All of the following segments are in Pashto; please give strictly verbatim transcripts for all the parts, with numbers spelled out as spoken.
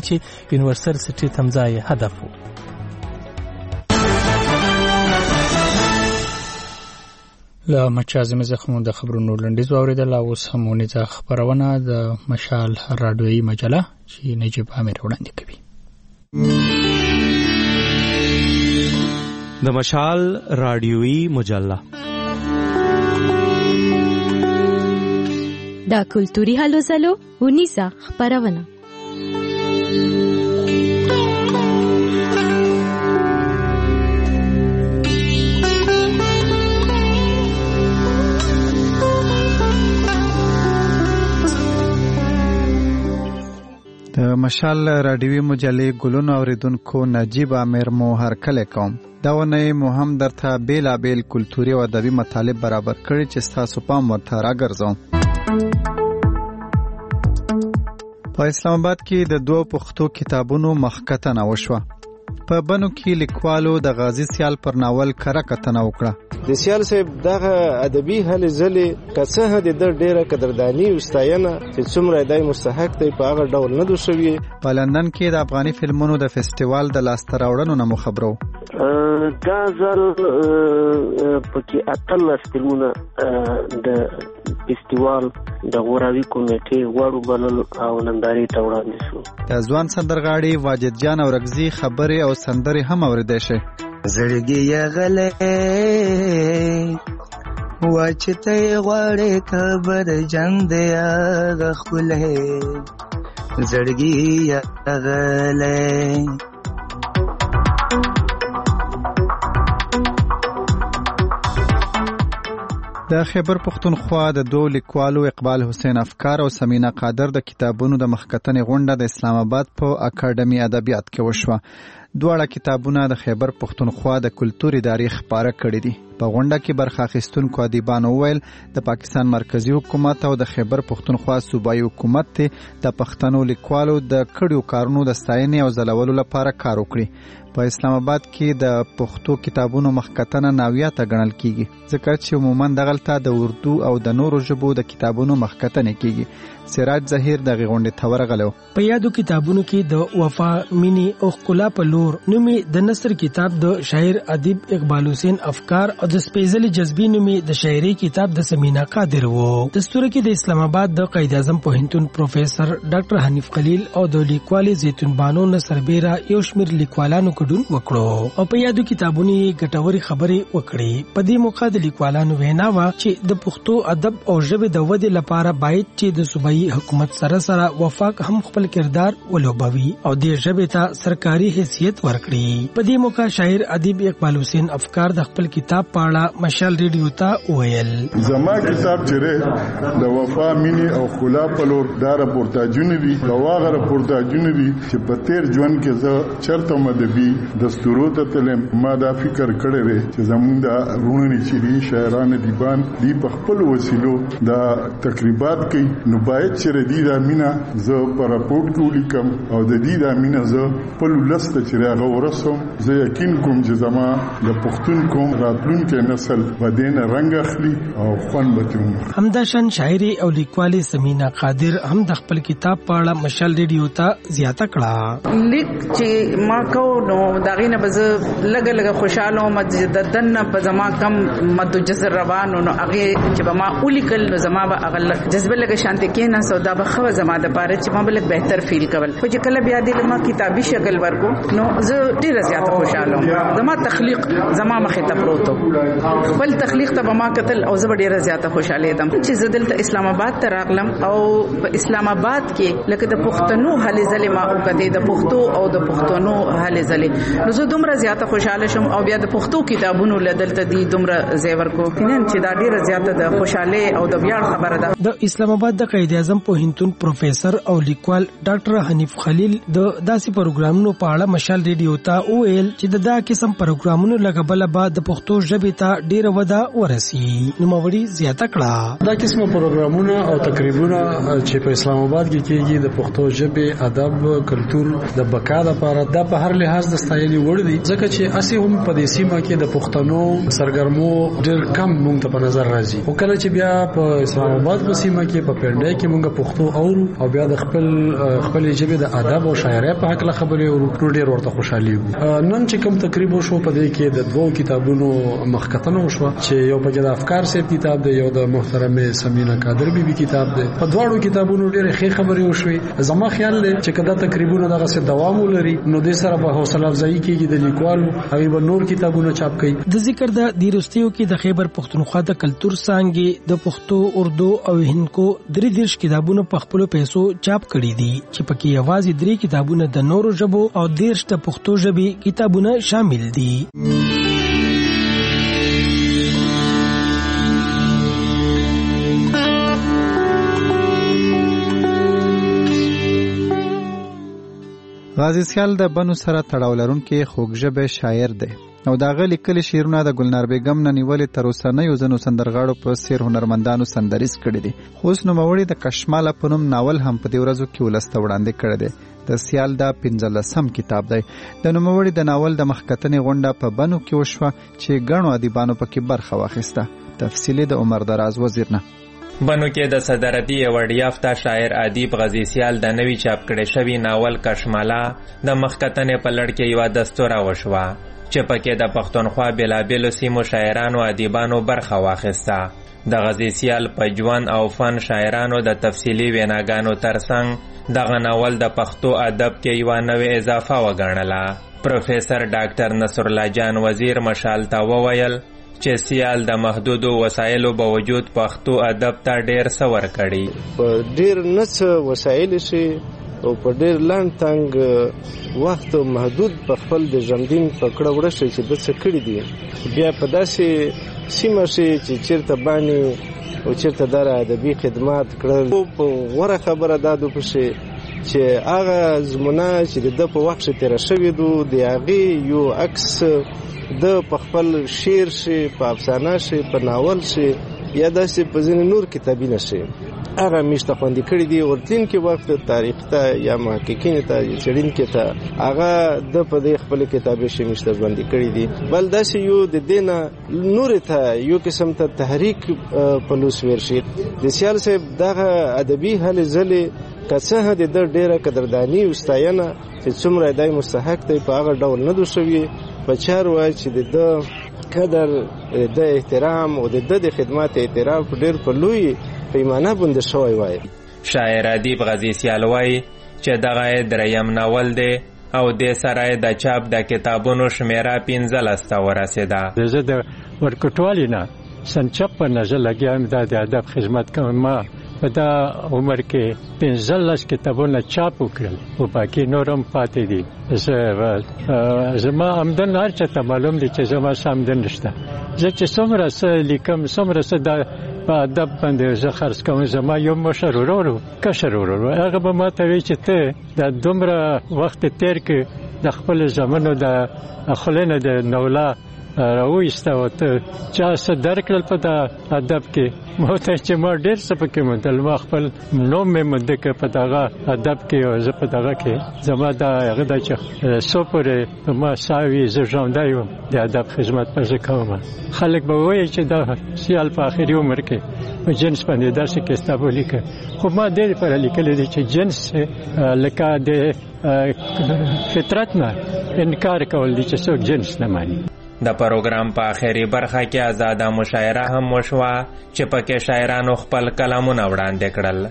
چې یونیورسيټي تمځای هدف وو. له مچازمه زخمو د خبرونو لنډیز واوریدل. اوس همونې ځا خبرونه د مشال رادیویي مجله چې نجیب عامر وړاندې کوي. د مشال رادیویي مجله دا کلتوري هلو زلو ونیسا خبرونه. د مشال رادیویي مجلې ګلونو اوریدونکو نجیب عامر مو هرکلی کوم. دا ونې مو هم درته بیلابیل کلتوري او ادبي مطالب برابر کړي چې ستاسو پام ورته راګرځوم. په اسلام آباد کې د دوه پښتو کتابونو مخکتنه وشوه. په بنو کې لیکوالو د غازی سیال پر ناول کره کتنه وکړه. د سیال صاحب دغه ادبي هلې ځلې که څه د ده ډېره قدرداني او ستاینه چې څومره دی مستحق دی په هغه ډول نه دو شوي. په لندن کې د افغاني فلمونو د فستیوال د لاسته راوړنو نه مو خبرو. دا ځل پکې اتلس فلمونه د فستیوال د غوراوي کمیټې غواړو بلل او نندارې ته وړاندې شو. د ځوان سندرغاړي واجد جان اورکزي خبرې او سندرې هم اوریدای شي. زړګي یغلې واچته غواړې خبر جان دې غخلې زړګي یغلې. د خیبر پختونخوا د دوه لیکوالو اقبال حسین افکار او سمینا قادر د کتابونو د مخکتنې غونډه د اسلام آباد په اکاډمي ادبیات کې وشوه. دواړه کتابونه د خیبر پختونخوا د کلتوري تاریخ خپاره کړي دي. په غونډه کې برخه اخیستونکو ادیبانو وویل د پاکستان مرکزی حکومت او د خیبر پختونخوا صوبایي حکومت د پښتنو لیکوالو د کړیو کارونو د ستاینې او ځلولو لپاره کار وکړي. په اسلام آباد کې د پښتو کتابونو مخکتنه ناویاته ګڼل کیږي ځکه چې عموما دغلته د اردو او د نورو ژبو د کتابونو مخکتنه کیږي. سراج ظهیر د غونډې ته ورغلو. په یادو کتابونو کې د وفا مینی او ښکلا په لور نومي د نثر کتاب د شاعر ادیب اقبال حسین افکار او د سپیشلی جذبی نومي د شاعري کتاب د سمینا قادر وو. دستور کې د اسلام آباد د قائد اعظم پوهنتون پروفیسور ډاکټر حنیف خلیل او د لیکوال زیتون بانو نصر بیره یو شمیر لیکوالانو ګډون وکړو او په یادو کتابونو ګټوري خبرې وکړي. په دې موخه د لیکوالانو وینا وا چې د پښتو ادب او ژبې د ودې لپاره باید چې د صوبایي حکومت سره سره وفاق هم خپل کردار ولوبوي او د ژبې ته سرکاري حیثیت ورکړي. په دې موقع شاعر ادیب اقبال حسین افکار د خپل کتاب په اړه مشال ریډیو ته ویل. زما کتاب چیرې د وفا مینی او خلا په لور دا راپورتاجونه دي دا واغه راپورتاجونه دي چې په تیر ژوند کې زه چرته مدبي دستورو ته تلم. ما دا فکر کړی دی چې زمونږ د رونی چې دي شاعران دیبان دی په خپل وسیلو دا تقریبات کوي نو باید چې دی دا مینا زه په راپورټ کې ولیکم او د دې دا مینا زه په لسته چې راغ ورسوم. زه یقین کوم چې زما د پښتون قوم راتلونکي نسل بدین رنگ اخلي او خوان بچوم. همداشان شاعري او لیکوالي سمینا قادر هم د خپل کتاب په اړه مشال ریډیو ته زیاته کړه. لیک چې ما کو نو داغې نه بز لګ لګ خوشاله مجددن په زما کم مد جزر روانو نو هغه چې ما ولیکل نو زما به اغل جذبه لګ شانتي کې نه سودا به خو زما د پاره چې ما بل بهتر فیل کول. خو چې کله بیا دې ما کتابي شکل ورکو نو زه ډیره زیاته خوشاله وم. زما تخلیق زما مخې ته پروت خپل تخلیق ته ما قتل او زه ډیره زیاته خوشاله یم چې زه دلته اسلام آباد ته راغلم او په اسلام آباد کې لکه د پښتنو هلې ځلې ما وکړې د پښتو او د پښتنو هلې ځلې نو زه دومره زیاته خوشاله شم او بیا د پښتو کتابونو لدلته دي دومره زیور کو کینن چې دا ډیره زیاته د خوشاله او د ویاړ خبره ده. د اسلام آباد د قائد اعظم پوهنتون پروفیسور او لیکوال ډاکټر حنیف خلیل د داسې پروګرامونو په اړه مشال مشال ریډیو ته وویل چې د دا قسم پروګرامونو لګبل بعد د پښتو ژبې ته ډیره وده ورسی. نو موري زیاته کړه دا قسم پروګرامونه او تقریبونه چې په اسلام آباد کې کېږي د پښتو ژبې ادب کلچر د بقا لپاره دا په هر لحاظ د ستایلي وړ دي ځکه چې اسی هم په دې سیمه کې د پښتنو سرګرمو ډېر کم مونږ ته په نظر راځي. او کله چې بیا په اسلام آباد په سیمه کې په پنډای کې مونږ پښتو اورو او بیا د خپل خپل ژبې د ادب او شاعرۍ په حق له خبرې اورو ډېر ورته خوشحالي وو. نن چې کوم تقریبا شو په دې کې د دوه کتابونو مخکتنه وشو چې یو په د افکار سیب کتاب دی یو د محترمه سمینا قادر بیبي کتاب دی. په دواړو کتابونو ډېر ښه خبرې وشوي. زما خیال دی چې کدا تقریبا دغه څه دوام ولري نو د سره به حوصله افزایی کېږي د لیکوالو او به نور کتابونه چاپ کړي. د ذکر د دیرستیو کې د خیبر پښتونخوا د کلچر څانګې د پښتو اردو او هندکو درې دیرش کتابونه په خپل پیسو چاپ کړي دي چې پکې یوازې درې کتابونه د نورو ژبو او دیرش د پښتو ژبې کتابونه شامل دي. غازی سیال د بنو سره تړاو لرونکي خوږژبه شاعر دی او دا غلي کلی شیرونه د ګلنار بیگم نه نیولې تر اوسه نه یو ځنو سندرغاړو په سیر هنرمندانو سندریز کړي دي. خو اوس نوموړي د کشماله په نوم ناول هم په دې ورځو کې ولسته وړاندې کړی دی. د سیال دا پنځلسم کتاب دی. د نوموړي د ناول د مخکتنې غونډه په بنو کې وشوه چې ګڼو ادیبانو پکې برخه واخیسته. تفصیلی د عمر دراز وزیر نه. بنو کې د صدارتي ایوارډ یافته شاعر ادیب غازی سیال د نوی چاپ کړي شوی ناول کشماله د مخکتنې په لړ کې یو دستوره وشوه چې پکې د پښتونخوا بېلابېلو سیمو شاعرانو ادیبانو برخه واخیسته. د غازی سیال په ژوند او فن شاعرانو د تفصیلي ویناګانو ترڅنګ دغه ناول د پښتو ادب کې یوه نوې اضافه وګڼله. پروفیسر ډاکټر نصرالله جان وزیر مشال ته وویل چې سیال د محدودو وسایلو باوجود پښتو ادب ته ډېر څه ورکړي. په ډېر نه څه وسایل شي او په ډېر لنډ تنګ وخت محدود په خپل د ژوندین په کړه وړه شي چې د څه کړي دي. بیا په داسې سیمه شي چې چېرته باندې او چېرته دره ادبي خدمات کړل. په غوره خبره دا ده پشي چې هغه زمونه چې د په وخت تېره شوي دو د هغې یو عکس د په خپل شعر شي په افسانه شي په ناول شي یا داسې په ځینې نور کتابونه شي هغه میشته خوندي کړي دي. ورتلونکي وخت تاریخ ته یا محققین ته یا څېړونکي ته هغه د په دې خپلې کتابې شي میشته ژوندي کړي دي. بل داسې یو د دې نه نورې ته یو قسم ته تحریک په لوس ویر شي. د سیال صاحب دغه ادبي هلې ځلې که څه د ده ډېره قدرداني او ستاینه چې څومره دی مستحق دی په هغه ډول نه دو شوي. په چار وایي چې د ده قدر د احترام او د ده د خدمات اعتراف ډېر په لوی پیمانه باندې شوی وایي. شاعر ادیب غازی سیال وایي چې دغه دریم ناول دی او د سره د چاپ د کتابونو شمیره پنځلس ته ورسېده. زه د ورکوټوالي نه سن چپن زه لګیا یم د ادب خدمت کوم. ما په دا عمر کې پنځلس کتابونه چاپ وکړل او باقي نور هم پاتې دي. زما آمدن هر چا ته معلوم دي چې زما څه آمدن نشته. زه چې څومره څه لیکم څومره څه دا په ادب باندې زه خرڅ کوم. زما یو مشر ورور کشر ورور هغه به ما ته وایي چې ته دا دومره وخت تېر کړې د خپل زمانو د خولې نه د نوله راوایسته او ته چا څه درکړل په دا ادب کې. ما ته چې ما ډېر څه پکې موندل. ما خپل نوم مې موندی که په دغه ادب کې او زه په دغه کې زما دا هغه ده چې څو پورې په ما ساه وي زه ژوندی وم د ادب خدمت به زه کوم. خلک به ووایي چې دا سیال په آخري عمر کې په جنس باندې داسې کتاب ولیکه. خو ما دې لپاره لیکلی دی چې جنس لکه د فطرت نه انکار کول دي چې څوک جنس نه مانی. د پروګرام په آخري برخه کې آزاده مشاعره هم وشوه چې پکې شاعرانو خپل کلامونه وړاندې کړل.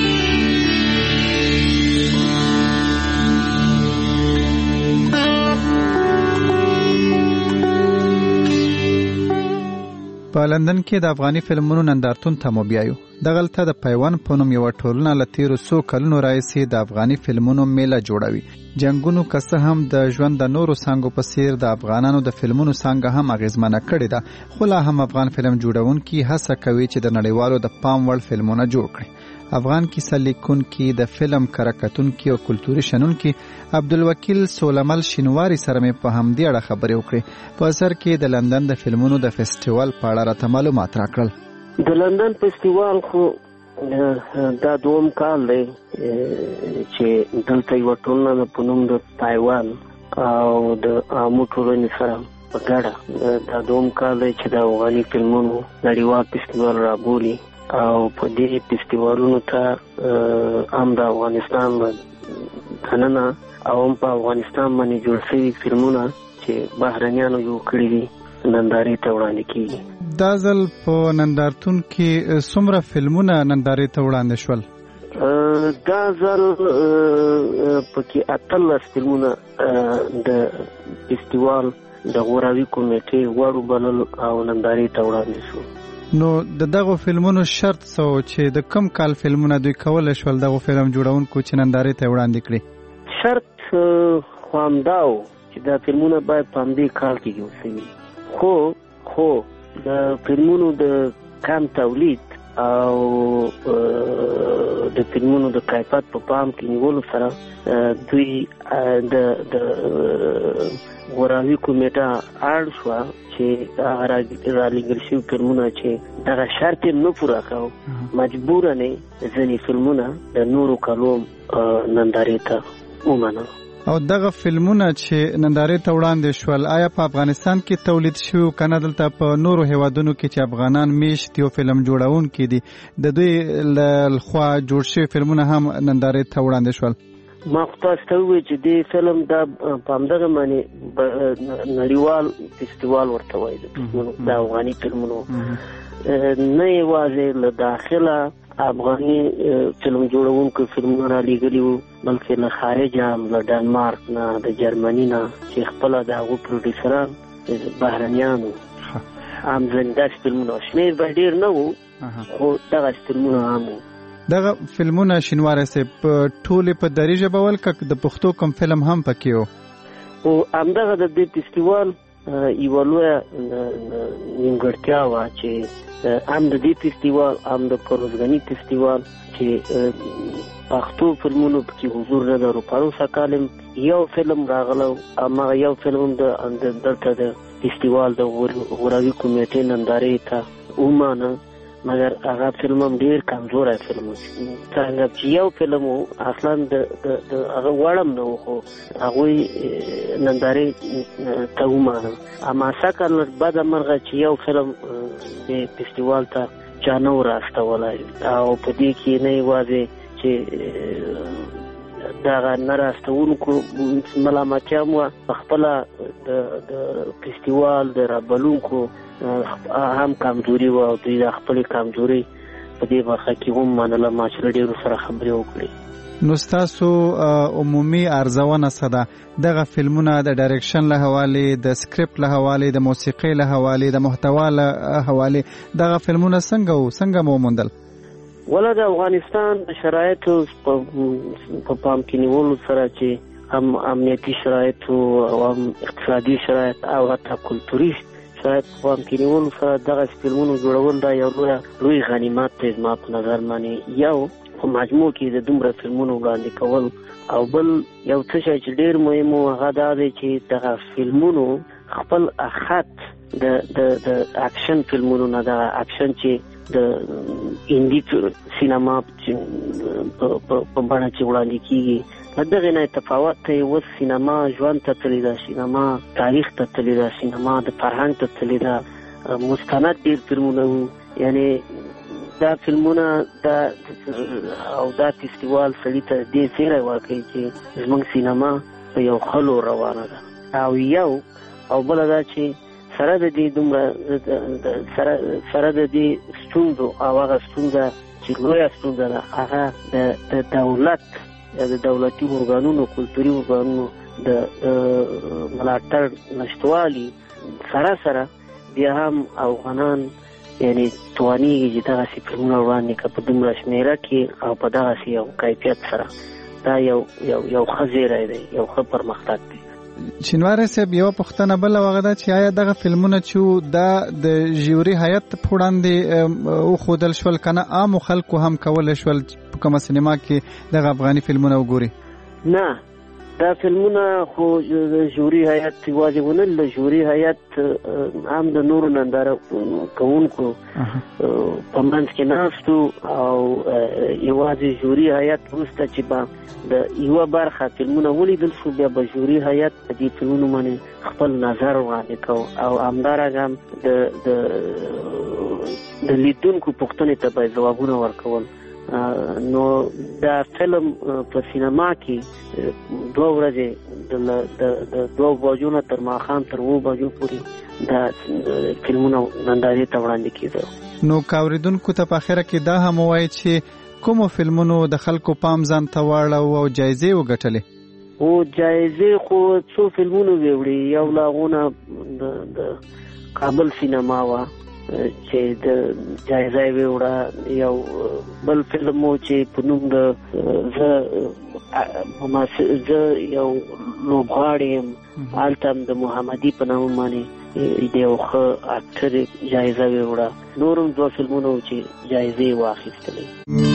په لندن کې د افغاني فلمونو نندارتون ته مو بیایو. دغلته د پیوان په نوم یوه ټولنه له تېرو څو کلونو راهیسې د افغاني فلمونو میله جوړوي. جنګونو که څه هم د ژوند د نورو څانګو په څېر د افغانانو د فلمونو څانګه هم اغېزمنه کړې ده، خو لا هم افغان فلم جوړونکي هڅه کوي چې د نړیوالو د پام وړ فلمونه جوړ کړي. افغان کیسه لیکونکي د فلم کرکټونکي او کلتوري شنونکي عبدالوکیل سولمل شینواری سره مې په همدې اړه خبرې وکړې. په اثر کې د لندن د فلمونو د فیسټیوال په اړه راته معلومات راکړل. د لندن فیسټیوال خو دا دوم کال دی چې دلته یوه ټولنه په نوم د تایوان او د عامو ټولنې سره په ګډه دا دوم کال دی چې د افغاني فلمونو نړیوال فیسټیوال رابولي او په دې فیسټیوالونو ته هم د افغانستان دننه او هم په افغانستان باندې جوړ شوي فلمونه چې بهرنیانو جوړ کړي دي نندارې ته وړاندې کېږي. دا ځل په نندارتون کې څومره فلمونه نندارې ته وړاندې شول؟ دا ځل پکې اتلس فلمونه د فیسټیوال د غوراوي کمیټې غواړو بلل او نندارې ته وړاندې شو. نو د دغه فلمونو شرط څه و چې د کم کال فلمونه دوی کولی شول دغه فلم جوړونکو چې نندارې ته وړاندې کړي؟ شرط خو همدا و چې دا فلمونه باید په همدې کال کې جوړ شوي، خو خو د فلمونو د کم تولید او د فلمونو د کیفیت په پام کې نیولو سره دوی د غوراوي کمیټه اړ شوه چې هغه رالیږل شوي فلمونه چې دغه شرط یې نه پوره کړو، مجبورنې ځینې فلمونه د نورو کالو نندارې ته ومنل. او دغه فلمونه چې نندارې ته وړاندې شول آیا په افغانستان کې تولید شوي که نه دلته په نورو هیوادونو کې چې افغانان میشت یو فلم جوړونکي دي د دوی له خوا جوړ شوي فلمونه هم نندارې ته وړاندې شول؟ ما خو تاسو ته ووایي چې دې فلم دا په همدغه باندې نړیوال فیسټیوال ورته وایي د افغاني فلمونو، نه یوازې له داخله افغاني فلم جوړونکو فلمونه را لیږلي وو بلکې له خارجه هم له ډنمارک نه د جرمني نه چې خپله د هغو پروډیوسران بهرنیانو هم ځینې داسې فلمونه شمېر به ډېر نه وو خو دغسې فلمونه هم وو. دغه فلمونه شینواری صاحب په ټولې په دري ژبه ول که د پښتو کوم فلم هم پکې و؟ او همدغه د دې فیسټیوال یوه لویه نیمګړتیا وه چې هم د دې فیسټیوال هم د پروزګني فیسټیوال چې پښتو فلمونو پکې حضور نه لرو. پروسه کال یو فلم راغلی هماغه یو فلم د دلته د فیسټیوال د غوراوي کمیټې نندارې ته ومانه، مګر هغه فلم هم ډېر کمزوری فلم و. څنګه چې یو فلم و اصلا د هغه وړ هم نه و خو هغوی نندارې ته ومانه. هماسه کال بده مرغه چې یو فلم د فیسټیوال ته چا نه و راستولی او په دې کې نه یوازې چې دغه نه راستوونکو ملامتیا هم وه، پخپله د فیسټیوال د رابلونکو هم کمزوري وه او دوی د خپلې کمزوري په دې برخه کې هم منله. ما چې له ډېرو سره خبرې وکړې. نو ستاسو عمومي ارزونه څه ده؟ دغه فلمونه د ډایرکشن له حوالې، د سکرپټ له حوالې، د موسیقۍ له حوالې، د محتوا له حوالې دغه فلمونه څنګه وو؟ څنګه مو وموندل؟ ولا د افغانستان د شرایطو په پام کې نیولو سره چې هم امنیتي شرایطو او هم اقتصادي شرایط او حتی کلتوري شرایط په پام کې نیولو سره دغه فلمونو جوړول دا یو لوی غنیمت دی زما په نظر باندې. یو په مجموع کې د دومره فلمونو وړاندې کول او بل یو څه شی چې ډېر مهم و هغه دا دی چې دغه فلمونو خپل خط د د د اکشن فلمونو نه دغه اکشن چې د هندي سینما په بڼه چې وړاندې کېږي له دغې نه تفاوت دی. اوس سینما ژوند ته تللې ده، سینما تاریخ ته تللې ده، سینما د فرهنګ ته تللې ده. مستند ډېر فلمونه وو، یعنې دا فلمونه دا او دا فیسټیوال سړي ته دې زیری ورکوي چې زموږ سینما په یو ښه لور روانه ده. او یو او بله دا چې سره د دې دومره سره د دې ستونزو او هغه ستونزه چې لویه ستونزه ده هغه د دولت یا د دولتي ارګانونو کلتوري ارګانونو د ملاتړ نشتوالي سره سره بیا هم افغانان یعنی توانیږي چې دغسې فلمونه وړاندې کړه په دومره شمېره کې او په دغسې یو کیفیت سره. دا یو یو یو ښه زیری دی، یو ښه پرمختګ دی. شینواری صاحب یو پښتنه بل وغه دا چې آیا دغه فلمونه چې دا د ژوري هیئت په وړاندې او خودل شول کنه عام خلکو هم کول شول په کومه سینما کې دغه افغاني فلمونه وګوري؟ نه، دا فلمونه خو د ژوري هیئت یوازې ونه د ژوري هیئت هم د نورو ننداره کوونکو په منځ کې ناستو او یوازې ژوري هیئت وروسته چې به د یوه برخه فلمونه ولیدل شو بیا به ژوري هیئت په دې فلمونو باندې خپل نظر وړاندې کو او همدارنګه هم د د لیدونکو پوښتنې ته به ځوابونه ورکول. نو دا فلم په سینما کې دوه ورځې د دوه بجو نه تر ماښام تر اوه بجو پورې دا فلمونه نندارې ته وړاندې کېده. نو کاوریدونکو ته په اخره کې دا هم ووایي چې کومو فلمونو د خلکو پام ځان ته واړو او جایزې وګټلې؟ او جایزې خو څو فلمونو ویوړي. یو له هغو د کابل سینما وه چې د جایزه یې ویوړه، یو بل فلم و چې په نوم د زه یو لوبغاړی یم، هلته هم د محمدي په نامه باندې د یو ښه اکټر جایزه ویوړه. نور هم دوه فلمونه و چې جایزې یې واخیستلې.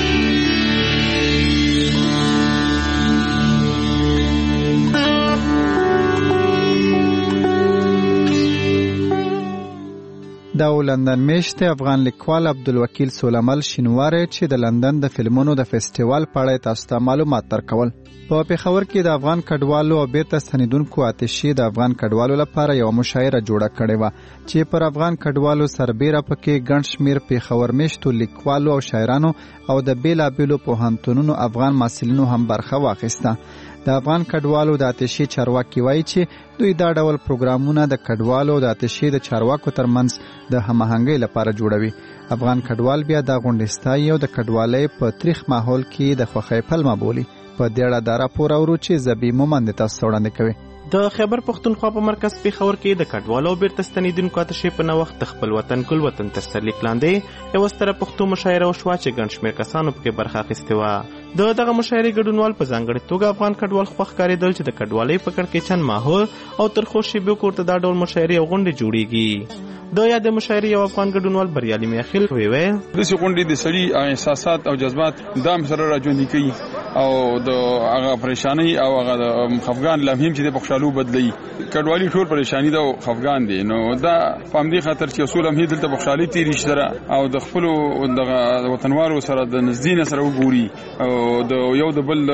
دا لندن میشته افغان لیکوال عبدالوکیل سولمل شینواری چې د لندن د فلمونو د فیسټیوال په اړه تاسو ته معلومات درکول. په پیښور کې د افغان کډوالو او بیرته ستنیدونکو آتشي د افغان کډوالو لپاره یو مشاعره جوړه کړې وه چې پر افغان کډوالو سربیره پکې ګڼ شمېر پیښور میشتو لیکوالو او شاعرانو او د بیلابیلو پوهنتونونو افغان محصلینو هم برخه واخیسته. د افغان کډوالو د آتشي چارواکي وایي چې دوی دا ډول پروګرامونه د کډوالو د آتشي د چارواکو ترمنځ د هماهنګۍ لپاره جوړوي. افغان کډوال بیا د غونډې ستایي او د کډوالۍ په تریخ ماحول کې د خوښۍ پلمه بولي. په دې اړه دا راپور اورو چې زبی مومند تاسو وړاندې کوي. د خیبر پښتونخوا په مرکز پیښور کې د کډوالو او بیرته ستنیدونکو آتشي په نوښت د خپل وطن ګل وطن تر سرلیک لاندې یوه ستره پښتو مشاعره وشوه چې ګڼ شمېر کسانو پکې برخه اخیستې وه. د دغه مشاعرې ګډونوال په ځانګړې توګه افغان کډوال خوښ ښکارېدل چې د کډوالۍ په کړکېچن ماحول او ترخو شیبو کې ورته دا ډول مشاعرې او غونډې جوړېږي. د یادې مشاعرې یو افغان ګډونوال بریالي میاخیل وویل داسې غونډې د سړي احساسات او جذبات دا هم سره راژوندي کوي او د هغه پریشانۍ او هغه د خفګان لمحې چې د خوشحالو بدلوي. کډوالي ټول پریشانی ده او خفګان دي، نو دا په همدې خاطر چې اصول هم دلته په خوشحالۍ تېرې شي سره او د خپلو دغه وطنوالو سره د نږدې نه سره وګوري او د یو د بل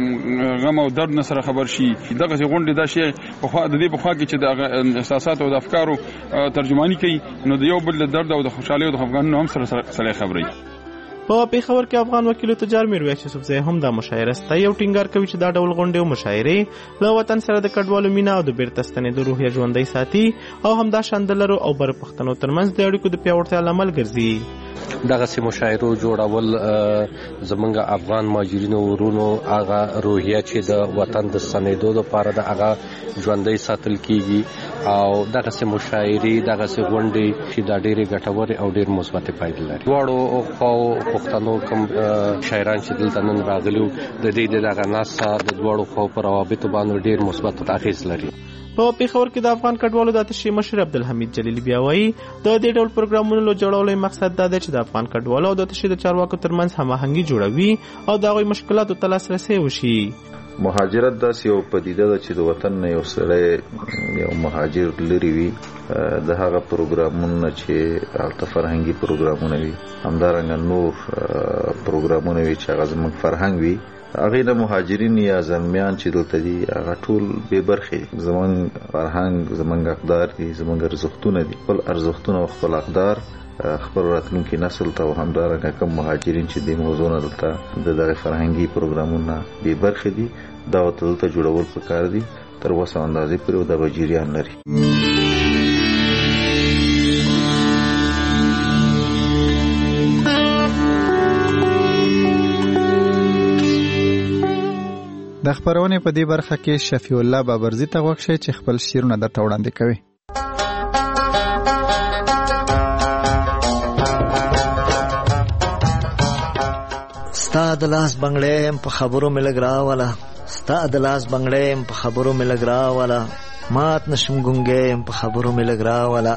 غم او درد نه سره خبر شي. دغسې غونډې دا شی د دې پخوا کې چې د احساسات او د افکارو ترجماني کوي، نو د یو بل د درد او د خوشحالۍ او د خفګانونو هم سره سره خبري. په پیښور کې افغان وکیل تجار میرویس یوسفزی هم دا مشاعره ستایي او ټینګار کوي چې دا ډول غونډې او مشاعرې له وطن سره د کډوالو مینه او د بیرته ستنېدو روحیه ژوندۍ ساتي او همدا شان د لرو او بر پښتنو ترمنځ د اړیکو د پیاوړتیا لامل ګرځي. دغسې مشاعرو جوړول زمونږ افغان مهاجرینو ورونو هغه روحیه چې د وطن د ستنېدو لپاره د هغه ژوندۍ ساتل کیږي او دغسې مشاعرې دغسې غونډې چې دا ډېرې ګټورې او ډېر مثبتې پایلې لري. دواړو خواو پښتنو کوم شاعران چې دلته نن راغلي د دې د دغه ناسا د دواړو خواو په روابطو باندې ډېر مثبت اغېز لري. په پیښور کې د افغان کډوالو د آتشي مشر عبدالحمید جلیلی بیا وایي د دې ډول پروګرامونو له جوړولو مقصد دا دی چې د افغان کډوالو او د آتشي د چارواکو ترمنځ هماهنګي جوړوي او د هغوی مشکلاتو ته لاسرسی وشي. مهاجرت داسې یو پدیده ده چې د وطن نه یو سړی یو مهاجر لري وي د هغه پروګرامونه چې هلته فرهنګي پروګرامونه وي، همدارنګه نور پروګرامونه وي چې هغه زموږ فرهنګ وي، هغې د مهاجرین یا زلمیان چې دلته دي هغه ټول بې برخې زموږ فرهنګ زموږ اقدار دي، زموږ ارزښتونه دي. خپل ارزښتونه او خپل اقدار خپل راتلونکي نسل ته او همدارنګه کوم مهاجرین چې د موضوع نه دلته د دغه فرهنګي پروګرامونه بې برخې دي دا ورته دلته جوړول پکار دي تر اوسه اندازې پورې او دغه جریان لري. د خبرونې په دې برخه کې شفیع الله بابرزي ته غوږ شئ چې خپل شعرونه درته وړاندې کوي. ستا د لاس بنګړی په خبرو مې لږ راوله، تا د لاس بنگړې په خبرو مې لګرا والا مات نشم ګونګې په خبرو مې لګرا والا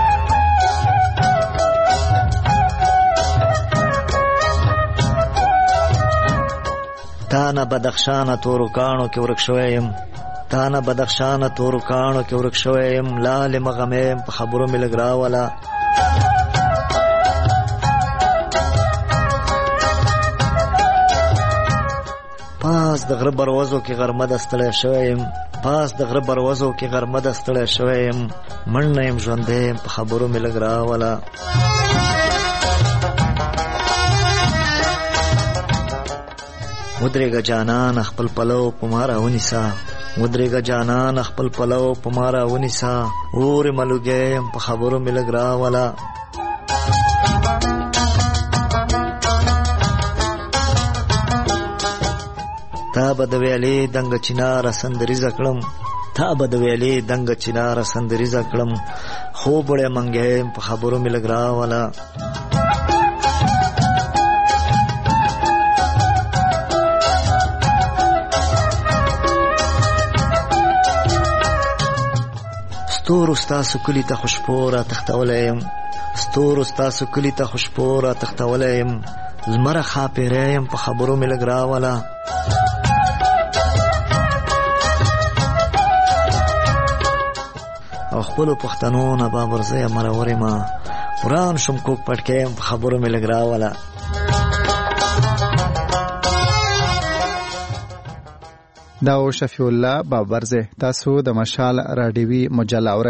تا نه بدخشانه تورو کاڼو کې ورک شوی یم تا نه بدخشانه تورو کاڼو کې ورک شوی یم لالې مغمې په خبرو مې لګرا والا پاس د غره بروزو کې غرمه د ستړی شوی یم پاس د غره بروزو کې غرمه د ستړی شوی یم مړ نه یم ژوندی یم په خبرو مې لګرا والا ودرېږه جانان خپل پلو په ما راونیسه ودرېږه جانان خپل پلو په ما راونیسه اورې ملوګی یم په خبرو مې لګرا والا تا به د ویلې دنګه چناره سندریزه کړم تا به د ویلې دنګه چناره سندریزه کړم خوب وړی منګی یم په خبرو مې لګرا والا ستورو ستاسو کلي ته خوشبو را تختولی یم ستورو ستاسو کلي ته خوشبو را تختولی یم لمره ښاپیری یم په خبرو مې لګرا والا او خپلو پښتنو نه بابرزیه مرور یم وران شم کوک پټکی یم په خبرو مې لګرا والا دا و شفیع الله بابرزه تاسو د مشال راډیوي مجله اورئ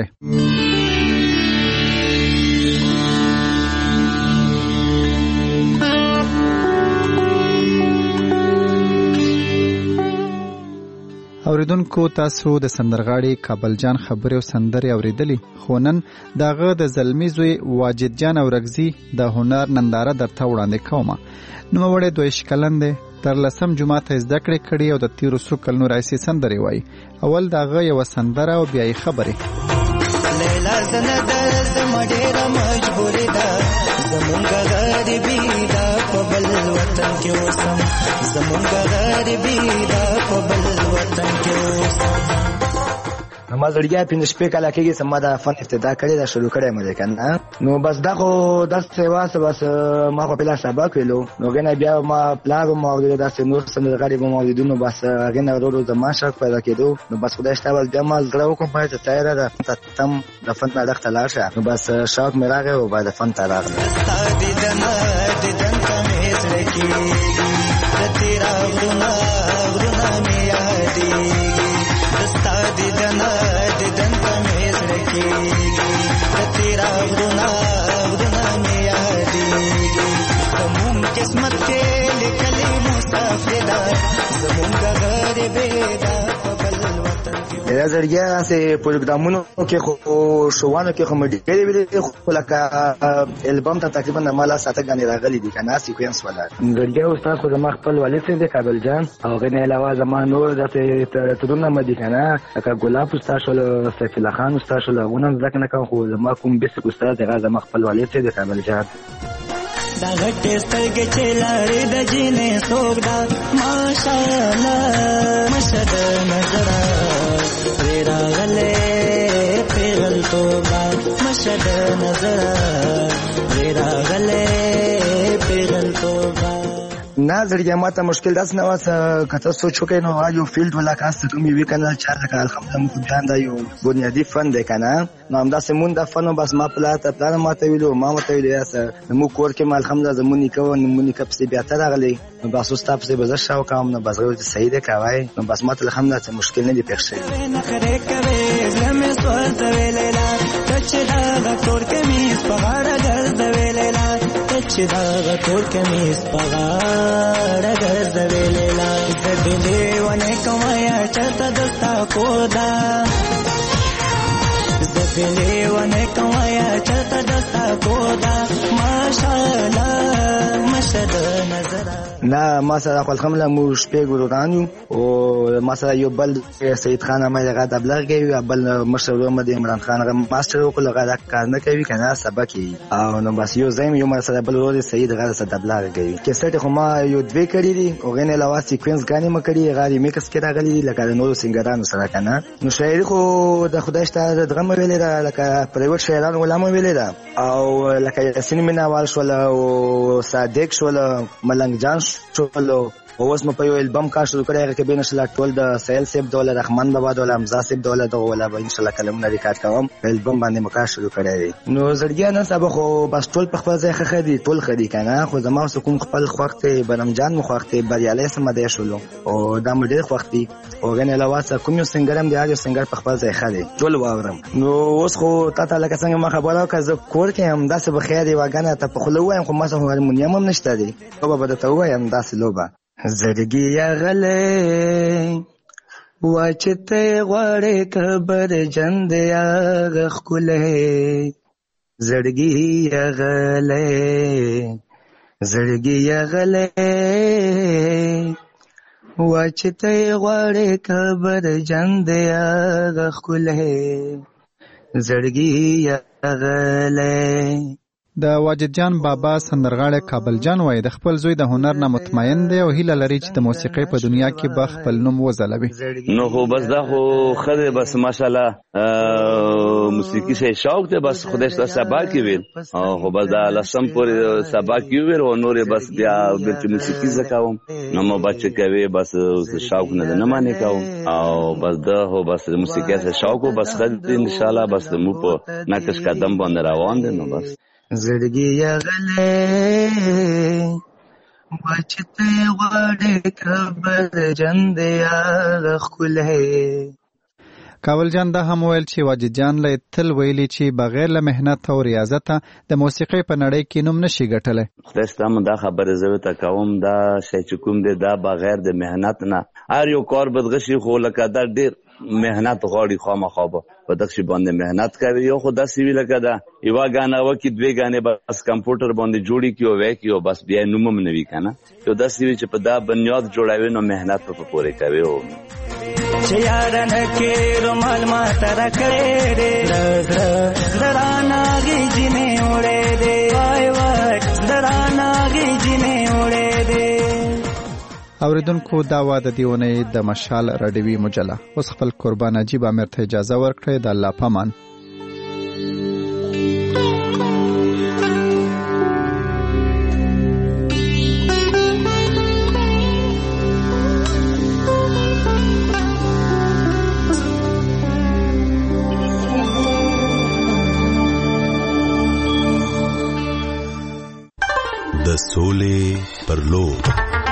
اوریدونکو تاسو د سندرغاړي کابل جان خبرې او سندرې اوریدلې خو نن دغه د زلمی زوی واجد جان اورګزي د هنر ننداره درته وړاندې کومه نوموړی دویش کلن دی تر لسم جمعه ته زده کړې کړي او د تیرو څو کلونو راهیسې سندرې وایي اول د هغه یوه سندره او بیا یې خبرې لیلا زنه در زما ډېره مجبوري ده زمونږ غریبي ده په بل وطن کې اوسم زمونږ غریبي ده په بل وطن کې اوسم ما زړګیا پنځه شپې کاله کېږي چې ما د فن ابتدا کړې ده شروع کړی مې ده که نه نو بس دا خو داسې واسه بس ما خو پهلا سبق ویلو نو هغې نه بیا ما پلار هم اورېدو داسې نور سندرغاړي به م اورېدو نو بس هغې نه ورو ورو زما شوق پیدا کېدو نو بس خدای شته بس بیا ما زړه وکړم باید چې تیاره ده تم د فن اړخ ته لاړ شه نو بس شوق مې راغی او باید فن ته راغلم دیدنا دیدن ته مې زړه کېږي د تېرا غرونه غرونه مې یادېږي زمونږ قسمت کې لیکلې مسافر ده زمونږ غریبې ده په بل وطن کې دا زړګیا هسې پروګرامونو کې خو شوانو کې خو مې ډېرې ویلې خو لکه البم ته تقریبا د ما لاس اته ګانې راغلي دي که نه سیکوینس والا زړګیا استاد خو زما خپل والد صاحب دی کابل جان او هغې نه علاوه زما نور داسې ترونه مه دي که نه لکه ګلاب استاد شول سیف الله خان استاد شول هغونه هم زده که نه کوم خو زما کوم بیسک استاد دی هغه زما خپل والد صاحب دی کابل جان دا غټې سترګې چې لارې د جینې څوک ده ماشاءالله مشه د نظره پرې راغلی پېغلتوب ده مشه د نظره پرې راغلی پېغلتوب ده نه زړګیا ما ته مشکل داسې نه وه که ته سوچ وکړې نو یو فیلډ ولا کاس ته کوم وي که نه چا لکه الحمدلله موږ بیان دا یو بنیادي فن دی که نه نو همداسې مونږ دا فن بس ما پلار ته پلار ما ته ویلو ما ورته ویلو یاسه زموږ کور کې م الحمدلله زموږ نیکه و زموږ نیکه پسې بیا ته راغلی نو بس اوس تا پسې به زه شا وکړم نو بس هغې ورته صحیح دی که وایې نو بس ما ته الحمدلله څه مشکل نه دی پېښ شوی چې دغه تور کمیس په غاړه ګرځوې لیلا چې دغه تور کمیس په غاړه ګرځوې لیلا زه دې لیونی کوم یا چېرته دستا کور ده زه دې لیونی کوم یا چېرته دستا کور ده ماشاءالله مشد نظر نه ما سره خپل خمله مو شپې ګوران یو او ما سره یو بل سید خان امیر غا دبلغ کوي بل مشر محمد عمران خان غا ماستر وکړه غا کار نه کوي کنه سبق او نو بس یو زم یو ما سره بل ورو سید غا سره دبلغ کوي کیسټ خو ما یو دوی کړی دي او غنه علاوه سیکوینس غانې ما کړی غا میکس کې راغلي لکه نور سنگرانو سره کنه نو شاعر خو د خدای ستاره دغه ویلې دا لکه پرایوت شاعران علماء ویلې دا او لکه یاسین میناوال شول او صادق شول ملنګ جان شول او اوس مې په یو البم کار شروع کړی هغه کې به نشلا ټول د سهیل صاحب دوله رحمان بابا دوله حمزه صاحب دوله دغه ولا به ان شاء الله کلمونه ریکارډ کوم په البم باندې مې کار شروع کړی نو زړګیا نن سبا خو بس ټول په خپل ځای ښه دي ټول خدي کنه خو زما کوم خپل وخت برم جان مو وخت بریالي سم دی شولو او دا مې ډېر وخت دي او غن علاوه کوم یو سنگرم دی هغه سنگر په خپل ځای ښه دي ټول واورم نو اوس خو تا ته لکه څنګه ما خبره وکړه کور کې هم داسې بخیر دی واګنه ته په خلوه هم خو ما سره هارمونیم هم نشته دی او به ته وایم داسې لوبه زړګي غلې واچته غوړې کبر جند یا خلې زړګي غلې زړګي غلې واچته غوړې کبر جند یا خلې زړګي غلې د واجد جان بابا سندرغاړی کابل جان وایي د خپل زوی د هنر نه مطمئن دی او هیله لري چې د موسیقۍ په دنیا کې به خپل نوم وځلوي نو خو بس دا خو خره بس ماشاءالله موسیقي سے شوق ته بس خدای ستاسو سبا کې ویل او خو بس دا لسم پورې سبا کې ویل او نور بس بیا د موسیقي زکاوم نو مو بچ کوي بس شوق نه نه مانی کوم او بس دا هو بس موسیقي سے شوق بس ان شاء الله بس مو په ناکش قدم باندې روان دي نو بس زړګي غلې واچته غوړې کبر جند یا خلې کابل جان دا هم ویل چې واجد جان له تل ویلي چې بغیر له مهنت او ریاضت د موسیقۍ په نړۍ کې نوم نشي ګټلی خدای ستاسو دا خبره زه ته کوم دا شی چې کوم دی دا بغیر د مهنت نه هر یو کار بدغشي خو لکه دا ډېر مهنت غواړي خامخا په دغه شی باندې مهنت کوي یو خو داسې وی لکه دا یو غانا وکي دوی غانې بس کمپیوټر باندې جوړي کیو وای کیو بس بیا نوم نه وی کنه یو داسې وی چې په دا بنیاد جوړاوي نو مهنت په پوره کوي او چیارن کې رومال ما تر کړې دې دراناږي جنې وړې دې وای وای دراناږي جنې وړې دې اوریدونکو دا واده دیونه د مشال رادیوي مجله اوس خپل قربان عجیب امر ته اجازه ورکړئ د الله پامان د سولې پر لور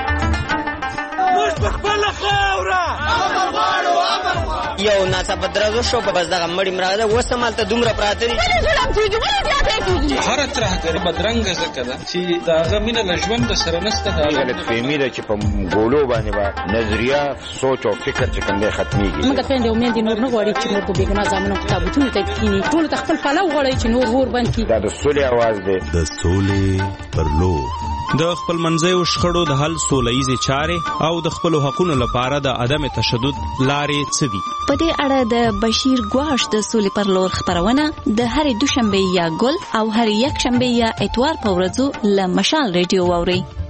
یو ناڅاپه درزو شو په بس دغه مړی مراغله وسمالته دومره پراته دي هر ترهګر بدرنګ زکه ده چې داغه مینه لژوند سره نسته دا غلط فهمي ده چې په ګولو باندې با نظریه سوچ او فکر چې کوم ختميږي موږ ته د امید نور نه غواړي چې نور په بیګنا ځامنو کتابونه ته کینی ټول تخپل پلو غواړي چې نور ور باندې دا د سولې आवाज ده د سولې پر لور د خپل منځیو شخړو د حل سوله‌ییزې چارې او د خپل حقوقو لپاره د عدم تشدد لارې څه دي په دې اړه د بشیر ګواش د سولې پر لور خبرونه د هرې دوشنبه یا ګل او هر یک شنبه یا اتوار په ورځو له مشال ریډیو واوري